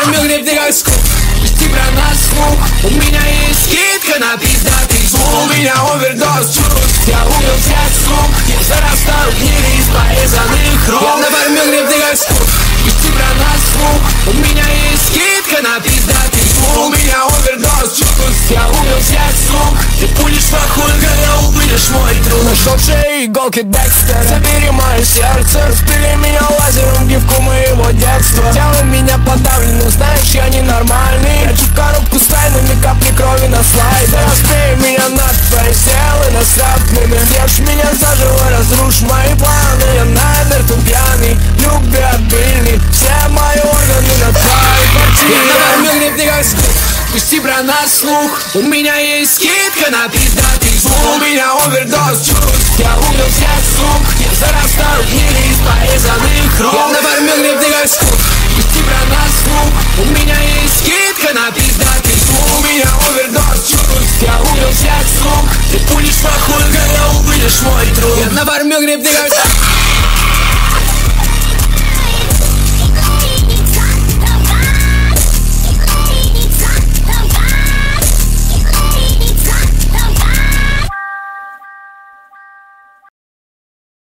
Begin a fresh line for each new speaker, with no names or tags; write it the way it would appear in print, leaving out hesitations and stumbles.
форме гребни как скуп. Пусти про нас слух. У меня есть скидка на пиздатый звук. У меня овердоз чувств. Я убил всех сук. Я зарастаю книги из порезанных рук. Я на форме гребни как скуп. Пусти про нас слух. У меня есть скидка на пиздатый звук. У меня овердоз чувств. Я убил всех сук. Ты пулишь похуй, когда убудешь мой труд.
Нашел в шее иголки Декстера. Забери мое сердце. Распили меня лазером, гифку моего детства. Делай меня подавленным, знаешь, я ненормальный. Хочу коробку с тайными, капли крови на слайде. Разбей меня над твои силы насрапными. Съешь меня заживо, разрушь мои планы. Я намертво пьяный, любвеобильный. Все мои органы на твоей квартире.
Я на форме гребни как скуп. Пусти про нас слух. У меня есть скидка на пиздатый звук. У меня овердоз чувств. Я убил всех сук. Я зарастаю книги из порезанных рук. Я на форме гребни как скуп. Пусти про нас слух. У меня есть скидка на пиздатый звук. У меня овердоз чувств. Я убил всех сук. Ты пулишь похуй, когда убудешь мой труд. Я на форме гребни как скуп.